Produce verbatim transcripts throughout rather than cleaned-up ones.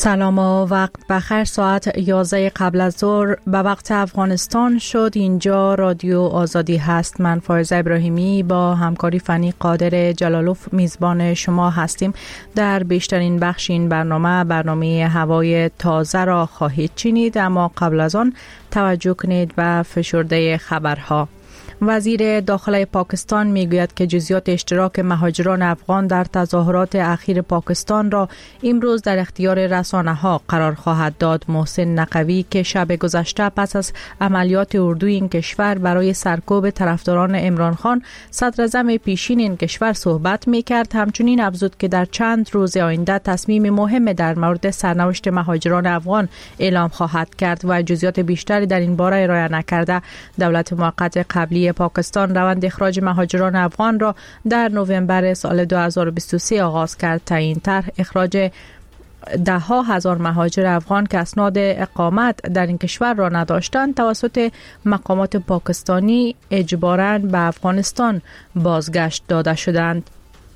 سلام و وقت بخیر. ساعت یازده قبل از ظهر به وقت افغانستان شد. اینجا رادیو آزادی هست. من فایزه ابراهیمی با همکاری فنی قادر جلالوف میزبان شما هستیم. در بیشترین بخش این برنامه برنامه هوای تازه را خواهید شنید، اما قبل از آن توجه کنید به فشرده خبرها. وزیر داخله پاکستان میگوید که جزئیات اشتراک مهاجران افغان در تظاهرات اخیر پاکستان را امروز در اختیار رسانه‌ها قرار خواهد داد. محسن نقوی که شب گذشته پس از عملیات اردوی این کشور برای سرکوب طرفداران عمران خان صدر اعظم پیشین این کشور صحبت میکرد، همچنین افزود که در چند روز آینده تصمیم مهم در مورد سرنوشت مهاجران افغان اعلام خواهد کرد و جزئیات بیشتری در این باره ارائه نکرده. دولت موقت قبلی پاکستان روند اخراج مهاجران افغان را در نوامبر سال دو هزار و بیست و سه آغاز کرد. تا این طرح اخراج ده ها هزار مهاجر افغان که اسناد اقامت در این کشور را نداشتند توسط مقامات پاکستانی اجباراً به افغانستان بازگشت داده شدند.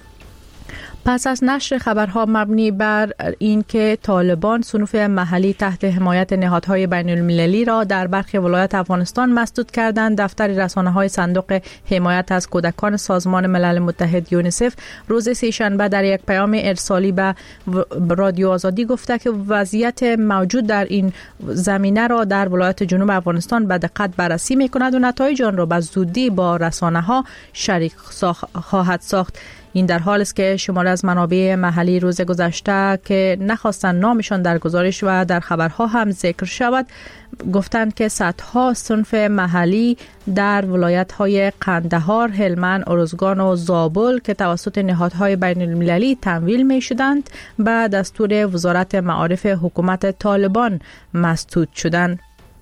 پس از نشر خبرها مبنی بر اینکه طالبان صنوف محلی تحت حمایت نهادهای بین المللی را در برخی ولایات افغانستان مسدود کردند، دفتر رسانه‌های صندوق حمایت از کودکان سازمان ملل متحد یونیسف روز سه‌شنبه در یک پیام ارسالی به رادیو آزادی گفته که وضعیت موجود در این زمینه را در ولایات جنوب افغانستان به دقت بررسی می‌کند و نتایج آن را به زودی با رسانه‌ها شریک خواهد ساخت. این در حالی است که شمار از منابع محلی روز گذشته که نخواستند نامشان در گزارش و در خبرها هم ذکر شود گفتند که صدها صنف محلی در ولایت‌های قندهار، هلمند، ارزگان و زابل که توسط نهادهای بین المللی تمویل می‌شدند به دستور وزارت معارف حکومت طالبان مسدود شدند.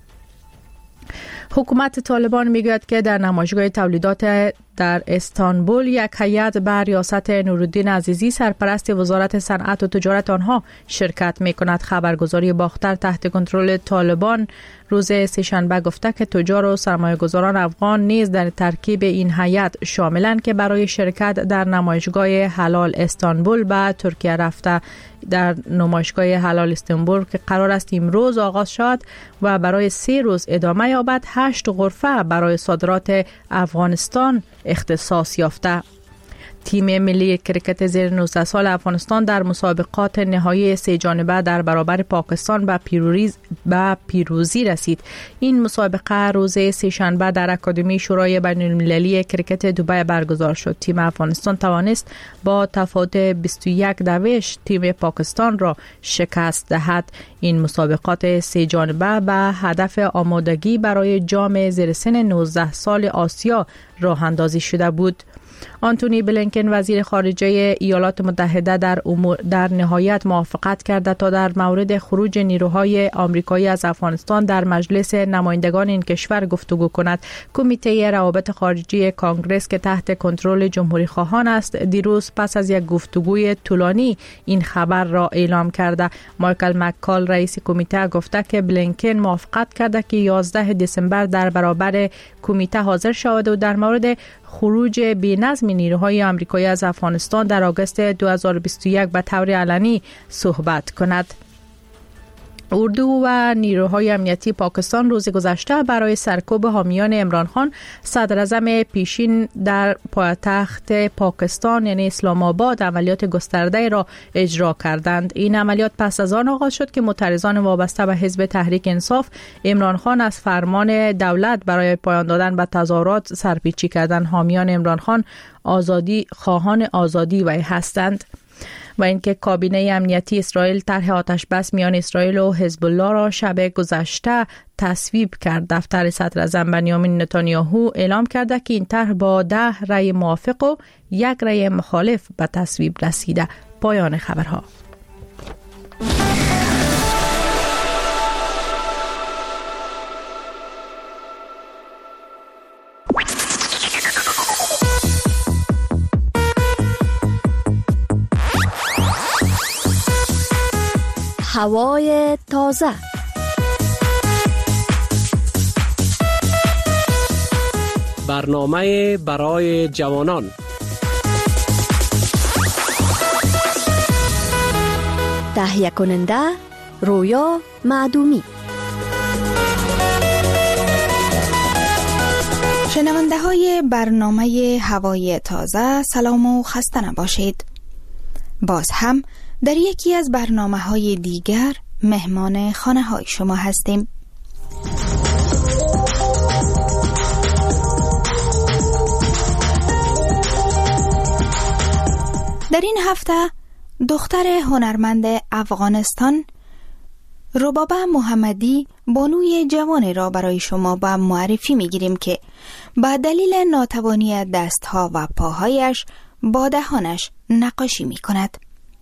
حکومت طالبان میگوید که در نمایشگاه تولیدات در استانبول یک هیئت به ریاست نورالدین عزیزی سرپرست وزارت صنعت و تجارت آنها شرکت می‌کند. خبرگزاری باختر تحت کنترل طالبان روز سه‌شنبه گفته که تجار و سرمایه‌گذاران افغان نیز در ترکیب این هیئت شاملند که برای شرکت در نمایشگاه حلال استانبول به ترکیه رفته. در نمایشگاه حلال استانبول که قرار است امروز آغاز شود و برای سه روز ادامه یابد، هشت غرفه برای صادرات افغانستان اختصاص یافته. تیم ملی کرکت زیر نوزده سال افغانستان در مسابقات نهایی سه جانبه در برابر پاکستان به پیروزی به پیروزی رسید. این مسابقه روز سه‌شنبه در اکادمی شورای بین المللی کرکت دبی برگزار شد. تیم افغانستان توانست با تفاوت بیست و یک دویش تیم پاکستان را شکست دهد. این مسابقات سه جانبه به هدف آمادگی برای جام زیر سن نوزده سال آسیا راه اندازی شده بود. آنتونی بلینکن وزیر خارجه ایالات متحده در امور در نهایت موافقت کرده تا در مورد خروج نیروهای آمریکایی از افغانستان در مجلس نمایندگان این کشور گفتگو کند. کمیته روابط خارجی کانگرس که تحت کنترل جمهوری خواهان است دیروز پس از یک گفتگوی طولانی این خبر را اعلام کرده. مایکل مککال رئیس کمیته گفته که بلینکن موافقت کرده که یازده دسامبر در برابر کمیته حاضر شود و در مورد خروج بی‌نظم نیروهای آمریکایی از افغانستان در آگوست دو هزار و بیست و یک به طور علنی صحبت کند. اردو و نیروهای امنیتی پاکستان روز گذشته برای سرکوب حامیان عمران خان صدر اعظم پیشین در پایتخت پاکستان یعنی اسلام آباد عملیات گسترده را اجرا کردند. این عملیات پس از آن آغاز شد که معترضان وابسته به حزب تحریک انصاف عمران خان از فرمان دولت برای پایان دادن به تظاهرات سرپیچی کردند. حامیان عمران خان آزادی خواهان آزادی وی هستند و اینکه کابینه امنیتی اسرائیل طرح آتش بس میان اسرائیل و حزب الله را شب گذشته تصویب کرد. دفتر صدر اعظم بنیامین نتانیاهو اعلام کرده که این طرح با ده رأی موافق و یک رأی مخالف به تصویب رسیده. پایان خبرها. هوای تازه. برنامه برای جوانان. تهیه کننده رویا معدومی. شنونده های برنامه هوای تازه، سلام و خسته نباشید. باز هم در یکی از برنامه های دیگر مهمان خانه های شما هستیم. در این هفته دختر هنرمند افغانستان ربابه محمدی بانوی جوان را برای شما با معرفی میگیریم که با دلیل ناتوانی دستها و پاهایش با دهانش نقاشی می کند.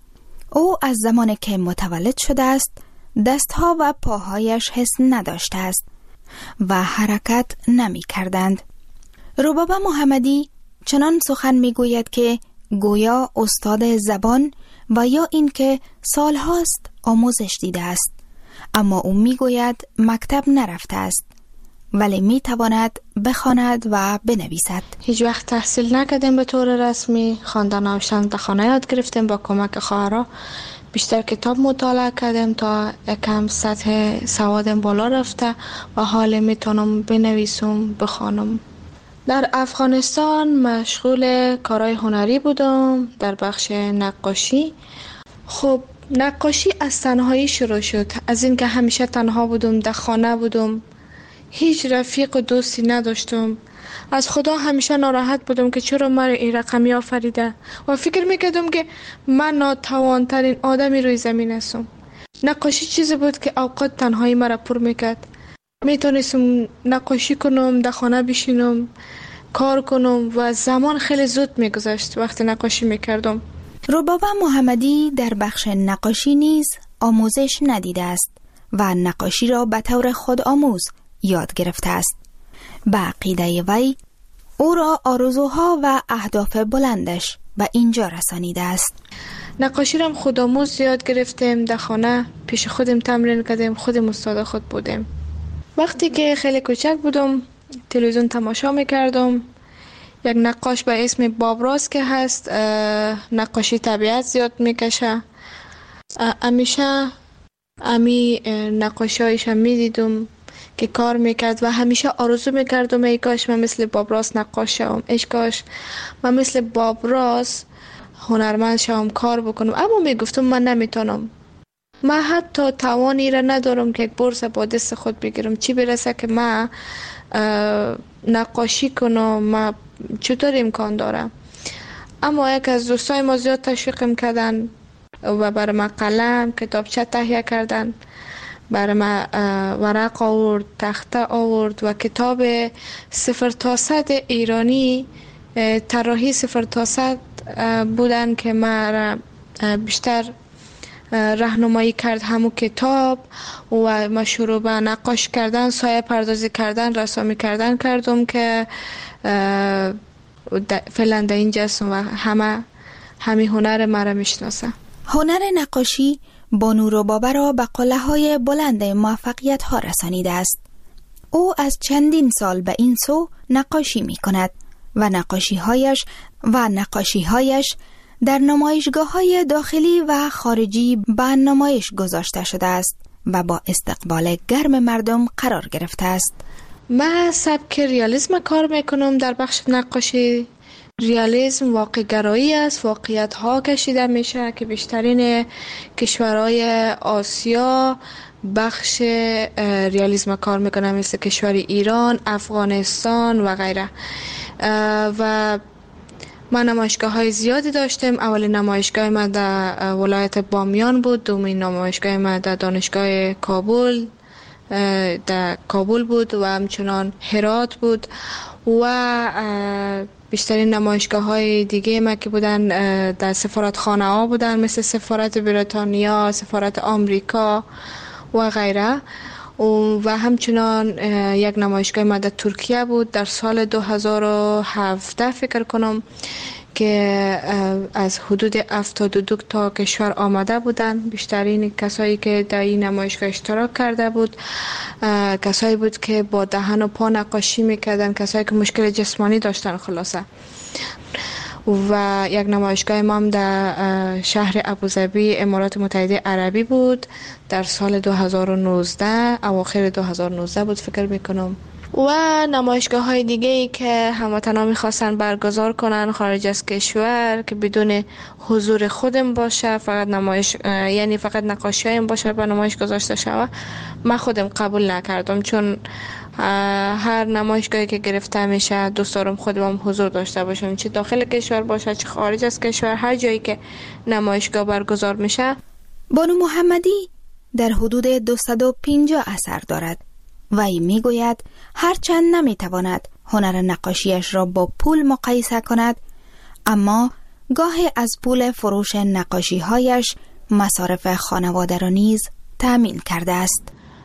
او از زمانی که متولد شده است دستها و پاهایش حس نداشته است و حرکت نمی کردند. ربابه محمدی چنان سخن می گوید که گویا استاد زبان و یا اینکه سالهاست آموزش دیده است، اما او می گوید مکتب نرفته است ولی می تواند بخواند و بنویسد. هیچ وقت تحصیل نکردیم به طور رسمی، خواندن و نوشتن در خانه یاد گرفتیم با کمک خواهرها. بیشتر کتاب مطالعه کردیم تا یکم سطح سوادم بالا رفته و حال میتونم بنویسم بخوانم. در افغانستان مشغول کارهای هنری بودم در بخش نقاشی. خب نقاشی از تنهایی شروع شد، از اینکه همیشه تنها بودم، در خانه بودم، هیچ رفیق و دوستی نداشتم. از خدا همیشه ناراحت بودم که چرا مرا این رقمی آفریده و فکر میکردم که من ناتوانترین آدمی روی زمین هستم. نقاشی چیزی بود که اوقات تنهایی مرا پر میکرد. میتونستم نقاشی کنم، در خانه بشینم، کار کنم و زمان خیلی زود میگذشت وقتی نقاشی میکردم. ربابه محمدی در بخش نقاشی نیز آموزش ندیده است و نقاشی را به طور خود آموز یاد گرفته است. به عقیده وی او را آرزوها و اهداف بلندش به اینجا رسانیده است. نقاشی را خود آموز یاد گرفتیم، در خانه پیش خودم تمرین کردیم، خودم استاد خود بودیم. وقتی که خیلی کوچک بودم تلویزیون تماشا میکردم. یک نقاش به اسم بابراس که هست نقاشی طبیعت زیاد میکشه. همیشه امی نقاشی هایش میدیدم که کار میکرد و همیشه آرزو میکردم ای کاش من مثل بابراس نقاش شوم، ای کاش من مثل بابراس هنرمند شوم، کار بکنم. اما میگفتم من نمیتونم، من حتی توانی را ندارم که یک برس با دست خود بگیرم، چی برسه که من نقاشی کنم، من چطور امکان دارم. اما یک از دوستای ما زیاد تشویقم کردن و برای من قلم کتابچه تهیه کردن، برای من ورق آورد، تخته آورد و کتاب صفر تا صد ایرانی، طراحی صفر تا صد بودن که من بیشتر راهنمایی کرد همون کتاب و من شروع به نقاش کردن، سایه پردازی کردن، رسامی کردن کردم که فعلا در اینجا هستم و همه همین هنر مرا میشناسه. هنر نقاشی بانو ربابه را به قله‌های بلند موفقیت ها رسانیده است. او از چندین سال به این سو نقاشی می کند و نقاشی هایش و نقاشی هایش در نمایشگاه های داخلی و خارجی به نمایش گذاشته شده است و با استقبال گرم مردم قرار گرفته است. من سبک ریالیسم کار میکنم در بخش نقاشی. ریالیسم واقع گرایی است، واقعیت ها کشیده میشه که بیشترین کشورهای آسیا بخش ریالیسم کار میکنن، مثل کشور ایران، افغانستان و غیره. و من نمایشگاه های زیادی داشتم. اولین نمایشگاه من در ولایت بامیان بود، دومین نمایشگاه من در دانشگاه کابل در کابل بود و همچنان هرات بود و بیشترین نمایشگاه های دیگه ما که بودن در سفارت خانه ها بودن، مثل سفارت بریتانیا، سفارت آمریکا و غیره. و همچنان یک نمایشگاه ما در ترکیه بود در سال دو هزار و هفده فکر کنم که از حدود هفتاد و دو تا کشور آمده بودن. بیشترین کسایی که در این نمایشگاه اشتراک کرده بود کسایی بود که با دهن و پا نقاشی میکردن، کسایی که مشکل جسمانی داشتن خلاصه. و یک نمایشگاه ما هم در شهر ابوظبی امارات متحده عربی بود در سال دو هزار و نوزده، اواخر دو هزار و نوزده بود فکر میکنم. و نمایشگاه های دیگه ای که هموطنا میخواستن برگزار کنن خارج از کشور که بدون حضور خودم باشه، فقط نمایش یعنی فقط نقاشی هایم باشه و نمایش گذاشته شود، من خودم قبول نکردم، چون هر نمایشگاهی که گرفته میشه دوست دارم خودم حضور داشته باشم، چه داخل کشور باشه چه خارج از کشور، هر جایی که نمایشگاه برگزار میشه. بانو محمدی در حدود دویست و پنجاه اثر دارد و ای میگوید هرچند نمیتواند هنر نقاشیش را با پول مقایسه کند، اما گاهی از پول فروش نقاشی هایش مصارف خانواده را نیز تأمین کرده است.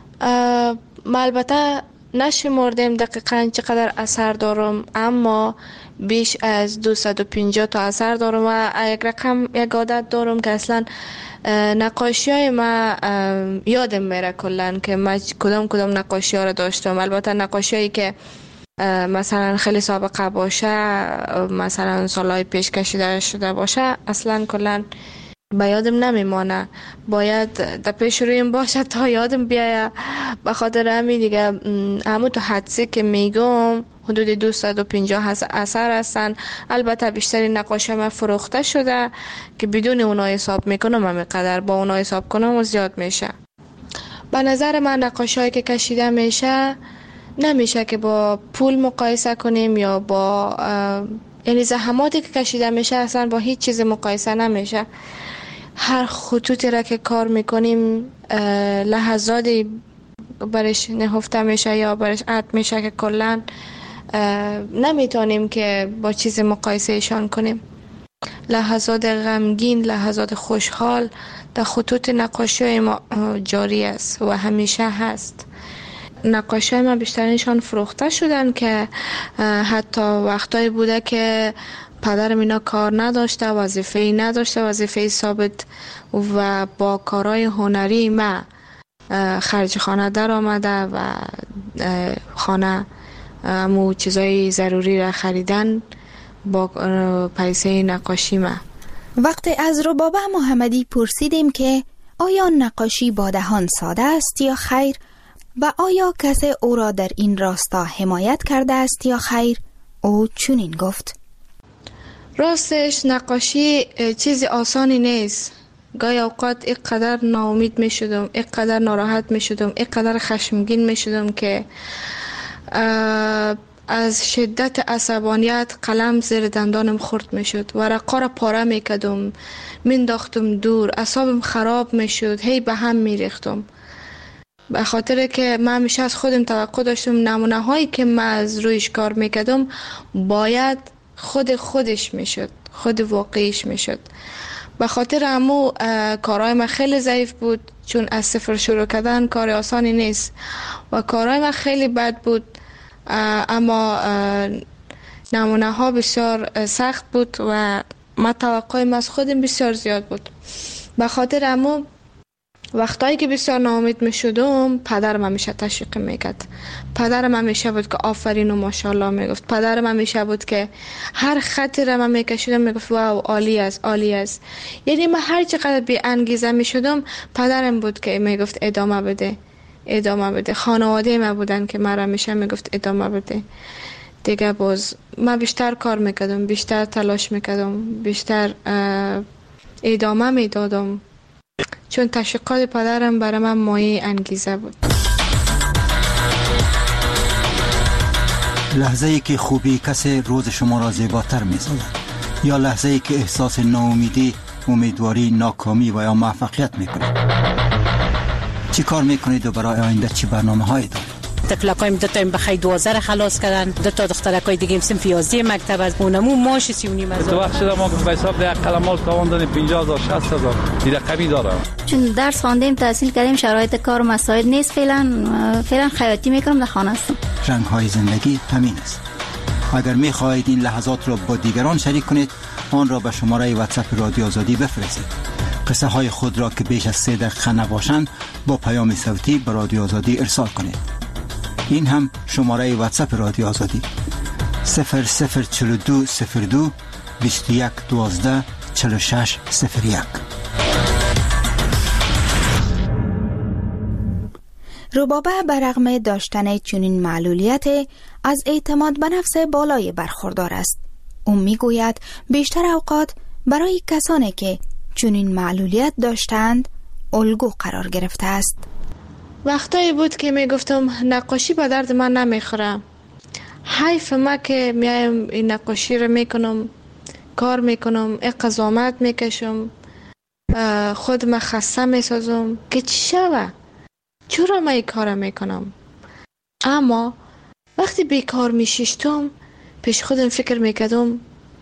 من البته نشمردم دقیقاً چقدر اثر دارم، اما بیش از دویست و پنجاه تا اثر دارم و یک رقم یک عادت دارم که اصلا نقاشی های ما یادم میره کلن که من کدام کدام نقاشی ها را داشتم. البته نقاشی هایی که مثلا خیلی سابقه باشه، مثلا سالهای پیش کشیده شده باشه، اصلا کلن به یادم نمیمانه، باید در پیش رویم باشه تا یادم بیایه. به خاطر همین دیگه همون تو حدسی که میگم حدود دویست و پنجاه اثر هستن. البته بیشتری نقاشی من فروخته شده که بدون اونا حساب میکنم، همینقدر با اونا حساب کنم و زیاد میشه. به نظر من نقاشی هایی که کشیده میشه نمیشه که با پول مقایسه کنیم یا با یعنی زحماتی که کشیده میشه اصلا با هیچ چیز مقایسه نمیشه. هر خطوطی را که کار میکنیم لحظاتی برش نهفته میشه یا برش عد میشه که کلن نمیتونیم که با چیز مقایسه ایشان کنیم. لحظات غمگین، لحظات خوشحال در خطوط نقاشی ما جاری است و همیشه هست. نقاشی ما بیشترینشان فروخته شدن که حتی وقتایی بوده که پدرم اینا کار نداشته، وظیفه‌ای نداشته، وظیفه ثابت و با کارهای هنری ما خرج خانه در آمده و خانه امو چیزای ضروری را خریدن با پیسه نقاشی ما. وقتی از ربابه محمدی پرسیدیم که آیا نقاشی با دهان ساده است یا خیر و آیا کسی او را در این راستا حمایت کرده است یا خیر، او چنین گفت: راستش نقاشی چیز آسانی نیست. گاهی اوقات اینقدر ناامید می شدم، اینقدر ناراحت می شدم، اینقدر خشمگین می شدم که از شدت عصبانیت قلم زیر دندانم خورد می شد، ورقا را پاره می کدم، می انداختم دور، اعصابم خراب می شد، هی به هم می ریختم. به خاطر که من همیشه از خودم توقع داشتم نمونه هایی که من از رویش کار می کدم باید خود خودش می شد، خود واقعیش می شد. به خاطر امو کارهای من خیلی ضعیف بود، چون از صفر شروع کردن کار آسانی نیست و کارهای من خیلی بد بود، اما نمونه ها بسیار سخت بود و من توقعیم از خودم بسیار زیاد بود. به خاطر امو وقتایی که بسیار ناامید می شدم پدرم همیشه تشویق میکرد. پدرم همیشه بود که آفرین و ماشاءالله میگفت. پدرم همیشه بود که هر خطی را من میکشیدم میگفت واو عالی است، عالی است. یعنی من هر چقدر بی انگیزه می شدم پدرم بود که میگفت ادامه بده، ادامه بده. خانواده ما بودن که من همیشه میگفت ادامه بده. دیگه باز من بیشتر کار میکردم، بیشتر تلاش میکردم، بیشتر ادامه میدادم، چون تشویقات پدرم برای من مایه انگیزه بود. لحظه ای که خوبی کسی روز شما را زیباتر می‌سازد یا لحظه ای که احساس ناامیدی، امیدواری، ناکامی و یا موفقیت میکنید؟ چی کار میکنید و برای آینده چی برنامه هایی دارید؟ تفلقایم دو تا این بخی دوازده خلاص کردن، دو تا دخترکای دیگه صنف یازده مکتب از اونمو ماش سی و نیم هزار. تو وقت شده ما به حساب ده قلمال تاوان پنجاه هزار شصت هزار دیگه قبی داره. چون درس خواندیم، تحصیل کردیم، شرایط کار و مساعد نیست. فعلا فعلا خیاطی میکنم، در خانه هستم. رنگ های زندگی همین است. اگر میخواهید این لحظات را با دیگران شریک کنید، آن را به شماره واتساپ رادیو آزادی بفرستید. قصه های خود را که بیش از سه دقیقه نباشند با پیام صوتی به رادیو آزادی ارسال کنید. این هم شماره واتساپ رادیو آزادی صفر صفر چهل و دو صفر دو بیست و یک دوازده چهل و شش صفر یک. ربابه برغم داشتن چنین معلولیت از اعتماد به نفس بالای برخوردار است. او میگوید بیشتر اوقات برای کسانی که چنین معلولیت داشتند الگو قرار گرفته است. وقتایی بود که میگفتم نقاشی به درد من نمیخوره، حیف ما که میایم این نقاشی رو میکنم، کار میکنم، اقضامت میکشم، خود ما خسته میسازم که چی شوه، چرا ما این کار میکنم. اما وقتی بیکار میشیشتم پیش خودم فکر میکردم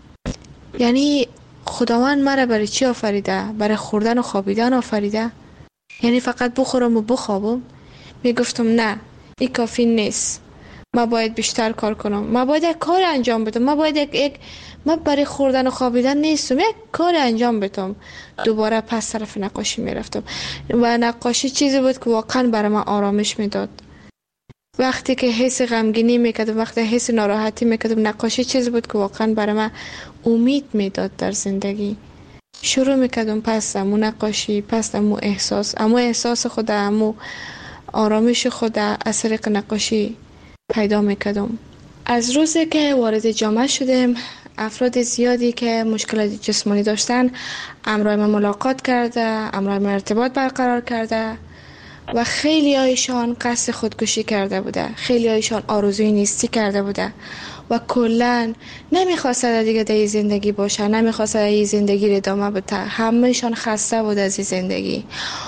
یعنی خداوند مرا برای چی آفریده؟ برای خوردن و خوابیدن آفریده؟ یعنی فقط بخورم و بخوابم؟ میگفتم نه، این کافی نیست، ما باید بیشتر کار کنم، ما باید یک کار انجام بدم، ما باید یک, یک ما برای خوردن و خوابیدن نیستم، یک کار انجام بدم. دوباره پس طرف نقاشی میرفتم و نقاشی چیزی بود که واقعا برای من آرامش میداد. وقتی که حس غمگینی میکردم، وقتی حس ناراحتی میکردم، نقاشی چیزی بود که واقعا برای من امید میداد در زندگی. شروع میکردم پس امو نقاشی، پس امو احساس، امو احساس خود، امو آرامش خود از طریق نقاشی پیدا میکردم. از روزی که وارد جامعه شدم، افراد زیادی که مشکلات جسمانی داشتن همراه من ملاقات کرده، همراه من ارتباط برقرار کرده و خیلی هایشان قصد خودکشی کرده بوده، خیلی هایشان آرزوی نیستی کرده بوده و کلن نمیخواسته دیگه در زندگی باشه، نمیخواسته این زندگی رو ادامه بده، همهشان خسته بود از این زندگی.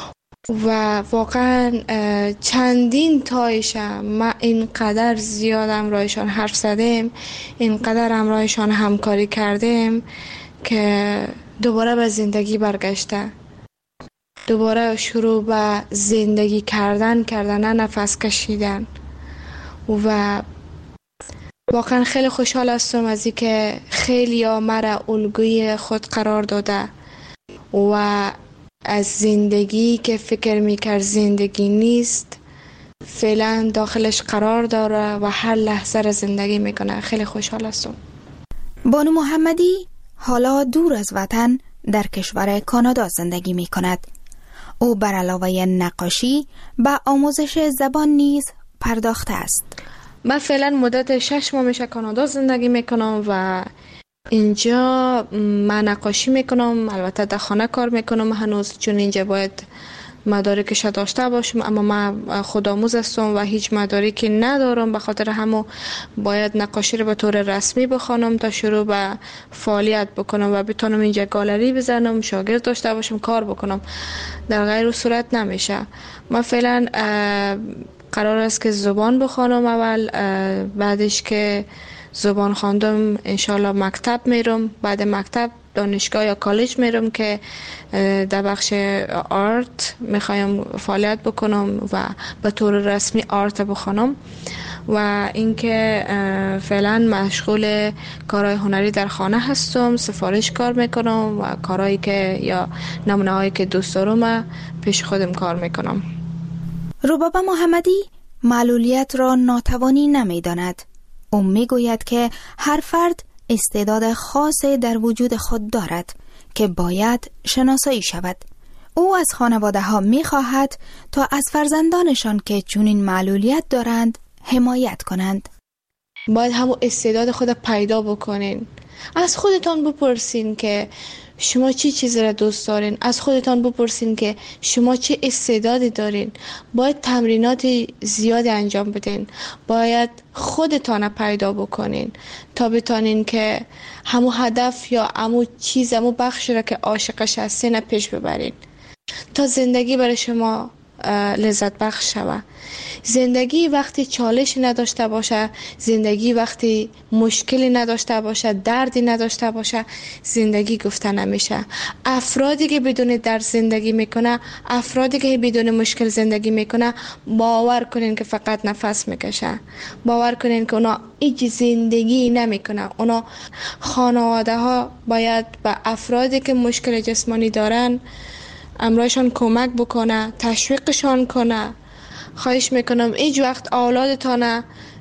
و واقعا چندین تایشم ما اینقدر زیاد همراهشان حرف زدیم، اینقدر همراهشان همکاری کردیم که دوباره به زندگی برگشته، دوباره شروع به زندگی کردن کردن نه نفس کشیدن. و واقعا خیلی خوشحال هستم از اینکه خیلی ها مرا الگوی خود قرار داده و از زندگی که فکر میکرد زندگی نیست فعلا داخلش قرار داره و هر لحظه را زندگی میکنه. خیلی خوشحال هستم. بانو محمدی حالا دور از وطن در کشور کانادا زندگی میکند. او بر علاوه نقاشی به آموزش زبان نیز پرداخته است. من فعلا مدت شش ماه میشه کانادا زندگی میکنم و اینجا من نقاشی میکنم، البته در خانه کار میکنم هنوز، چون اینجا باید مدارکش داشته باشم، اما من خودآموز هستم و هیچ مدارکی ندارم، به خاطر همو باید نقاشی رو به طور رسمی بخوانم تا شروع به فعالیت بکنم و بتونم اینجا گالری بزنم، شاگرد داشته باشم، کار بکنم. در غیر صورت نمیشه. من فعلا قرار است که زبان بخوانم اول، بعدش که زبان خواندم انشالله مکتب میرم، بعد مکتب دانشگاه یا کالج میرم که در بخش آرت میخوایم فعالیت بکنم و به طور رسمی آرت بخوانم. و اینکه فعلا مشغول کارهای هنری در خانه هستم، سفارش کار میکنم و کارهایی که یا نمونه هایی که دوست دارم پیش خودم کار میکنم. ربابه محمدی معلولیت را ناتوانی نمیداند. او میگوید که هر فرد استعداد خاصی در وجود خود دارد که باید شناسایی شود. او از خانواده ها میخواهد تا از فرزندانشان که چنین معلولیت دارند حمایت کنند. باید همون استعداد خود پیدا بکنین. از خودتان بپرسین که شما چی چیزی را دوست دارین، از خودتان بپرسین که شما چه استعدادی دارین. باید تمرینات زیادی انجام بدین، باید خودتان پیدا بکنین تا بتانین که همو هدف یا همو چیز، همو بخشی را که عاشقش هستین پیش ببرین تا زندگی برای شما لذت بخش شود. زندگی وقتی چالش نداشته باشه، زندگی وقتی مشکلی نداشته باشه، دردی نداشته باشه، زندگی گفته نمیشه. افرادی که بدون درد زندگی میکنه، افرادی که بدون مشکل زندگی میکنه، باور کنین که فقط نفس میکشه. باور کنین که اونا هیچ زندگی نمیکنه. اونا خانواده ها باید به افرادی که مشکل جسمانی دارن امرایشان کمک بکنه، تشویقشان کنه. خواهش میکنم هیچ وقت اولادتان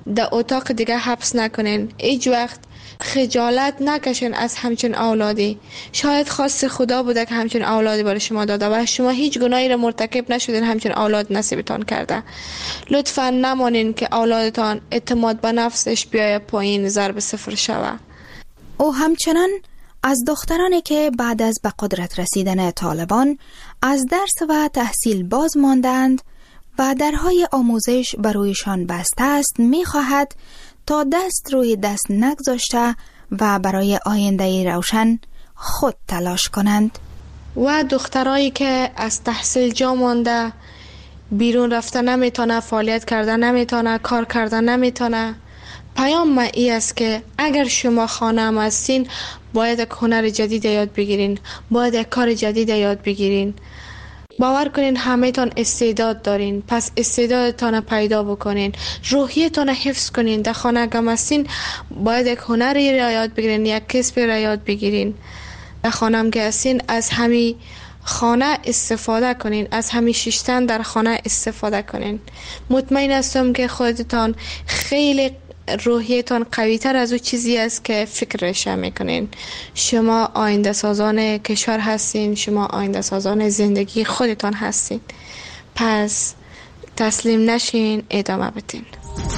در اتاق دیگه حبس نکنین. هیچ وقت خجالت نکشین از همچین اولادی. شاید خواست خدا بوده که همچین اولادی برای شما داده و شما هیچ گناهی را مرتکب نشدین، همچین اولاد نصیبتان کرده. لطفا نمانین که اولادتان اعتماد به نفسش بیای پایین، ضرب صفر شوه. او همچنان از دخترانی که بعد از به قدرت رسیدن طالبان از درس و تحصیل باز ماندند و درهای آموزش برویشان بسته است می‌خواهد تا دست روی دست نگذاشته و برای آینده روشن خود تلاش کنند. و دخترایی که از تحصیل جا مانده، بیرون رفته نمیتونه، فعالیت کرده نمیتونه، کار کرده نمیتونه، پیام ما ای است که اگر شما خانه هم هستین باید یک هنر جدید یاد بگیرین، باید یک کار جدید یاد بگیرین. باور کنین همه تان استعداد دارین، پس استعدادتان پیدا بکنین، روحیتان حفظ کنین. در خانه گم هستین باید یک هنری را یاد بگیرین، یک کسبی را یاد بگیرین. در خانه هم که هستین از همی خانه استفاده کنین، از همی شیشتن در خانه استفاده کنین. مطمئن هستم که خودتان خیلی روحیتان قوی تر از او چیزی است که فکرش میکنین. شما آینده سازان کشور هستین، شما آینده سازان زندگی خودتان هستین. پس تسلیم نشین، ادامه بدین.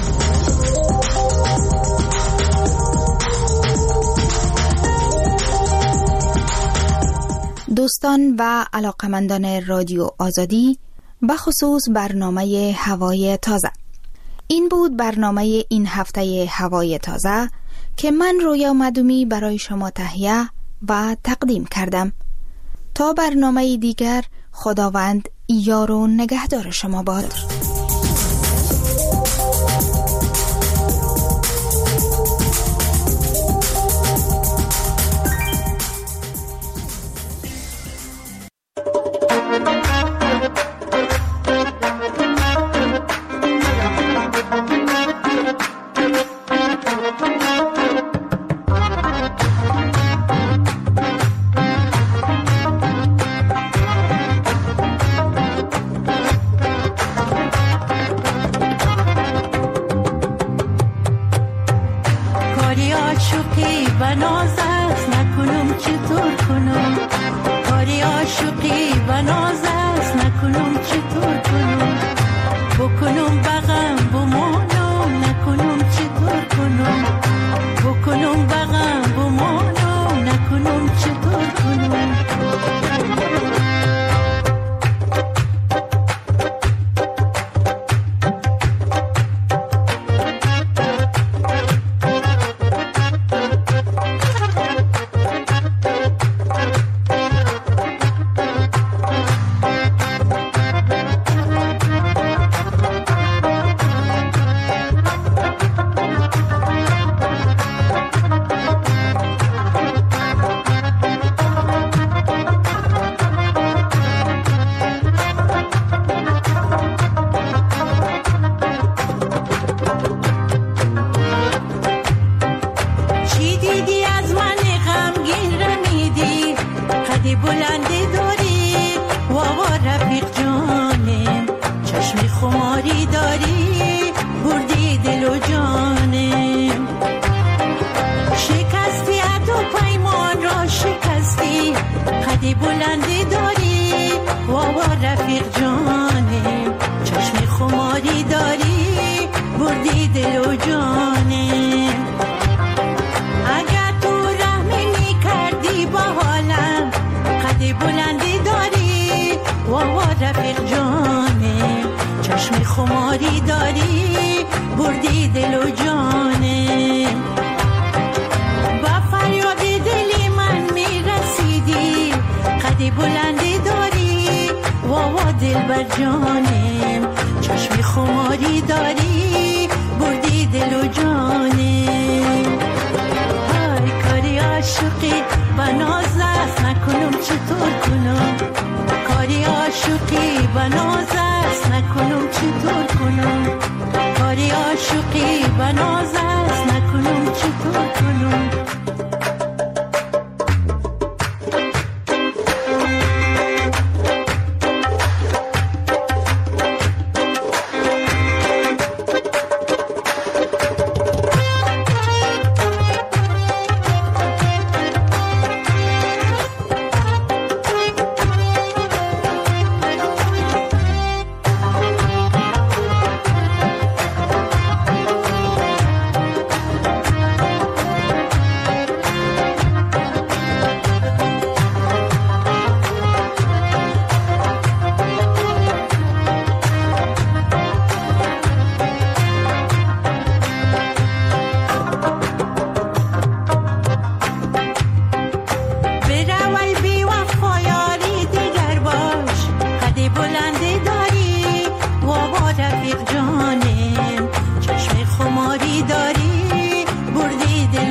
دوستان و علاقمندان رادیو آزادی، بخصوص برنامه هوای تازه، این بود برنامه این هفته هوای تازه که من رویا مدومی برای شما تهیه و تقدیم کردم. تا برنامه دیگر، خداوند یار و نگهدار شما باد.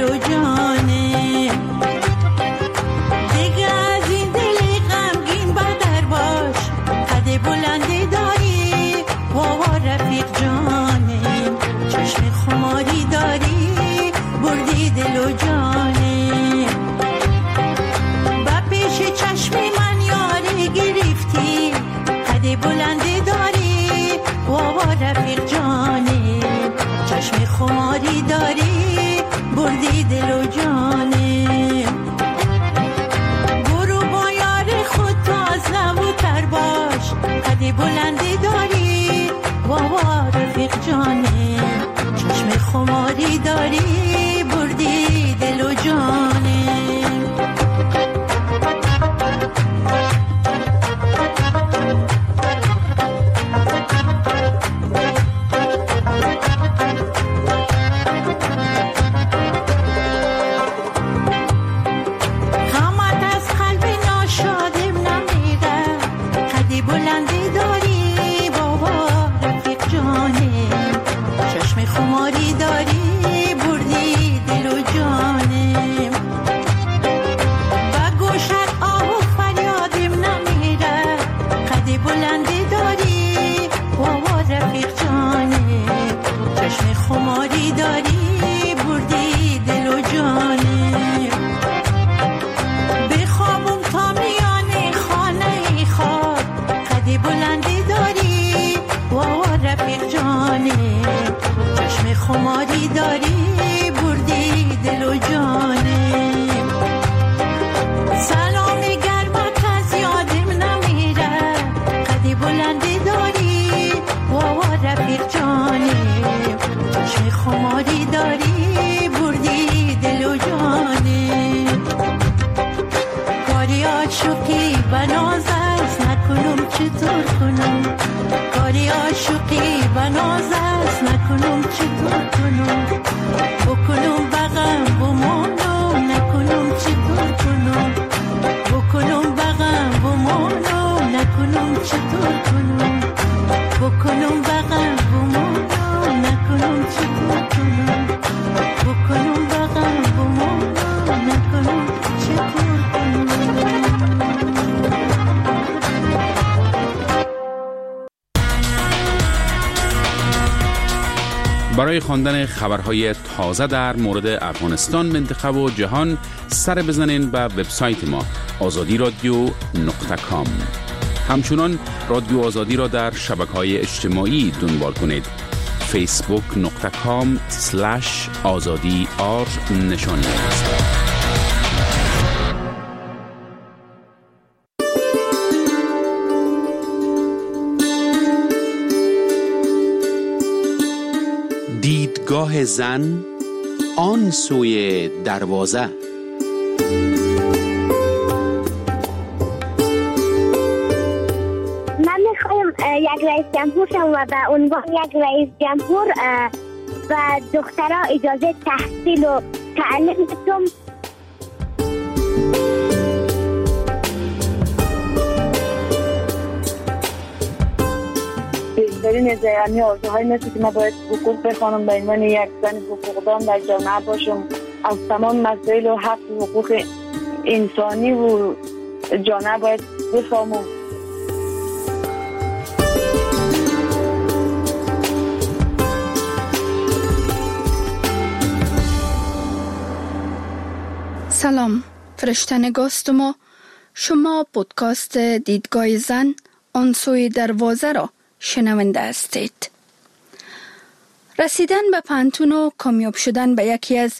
و جانه. دیگه از این دل غمگین بدر باش، قد بلندی داری بابا رفیق جانه. چشم خماری داری بردی دل و جانه. با پیش چشم من یاری گرفتی، قد بلندی داری بابا رفیق جانه. چشم خماری داری بردی دل و جانه. برو با یار خود تازه و تر باش، قد بلندی داری بابا رفیق جانه. چشم خماری داری بردی دل و جانه. خماری داری بردی دل و جانه. سلام گرمت از یادم نمیره، قد بلندی داری بابا رفیق جانه. چشم خماری داری بردی دل و جانه. کاری عاشقی بناز است نکنم چطور کنم، کاری عاشقی بناز است نکنم چطور کنم. بکنم بغم بمانم نکنم چطور کنم. بکنم بغم بمانم نکنم چطور کنم. بکنم بغم بمانم نکنم چطور کنم. بکنم بغم بمانم نکنم چطور کنم. برای خواندن خبرهای تازه در مورد افغانستان، منطقه و جهان سر بزنین به وبسایت ما آزادی رادیو نقطه کام. همچنان رادیو آزادی را در شبکه‌های اجتماعی دنبال کنید. فیسبوک نقطه کام سلش آزادی آر نشان است. دیدگاه زن آن سوی دروازه. من میخوایم یک رئیس جمهور شم و به عنوان یک رئیس جمهور و دخترها اجازه تحصیل و تعلیم بدم. بهترین از یعنی آرزوهای مثل که ما باید حقوق بخوانم به عنوان یک زن حقوقدان در جامعه باشم، از تمام مسائل و حق و حقوق انسانی و جامعه باید بفهمم. سلام، فرشته نگاست ما. شما پودکاست دیدگاه زن آن سوی دروازه را شنونده هستید. رسیدن به پانتون و کامیاب شدن به یکی از